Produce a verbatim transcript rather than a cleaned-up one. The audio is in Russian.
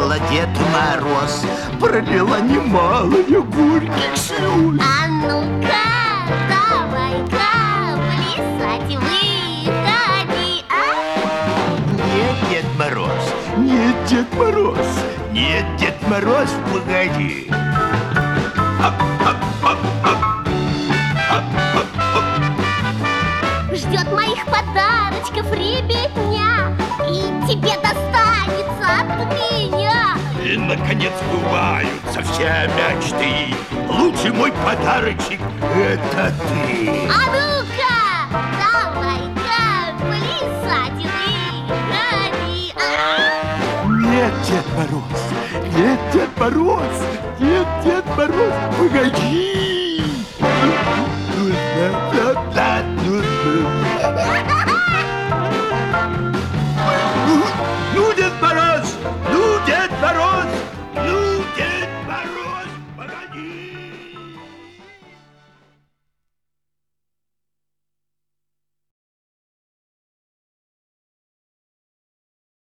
пришел Дед Мороз, пролила немалые горьких слез. А ну-ка, давай-ка плясать выходи, а? Нет, Дед Мороз, нет, Дед Мороз, нет, Дед Мороз, погоди. Ждет моих подарочков ребятня, и тебе достанется от меня. И, наконец, сбываются все мечты. Лучший мой подарочек — это ты. А ну-ка, давай-ка плясать выходи, а? Нет, Дед Мороз, нет, Дед Мороз, нет, Дед Мороз, погоди.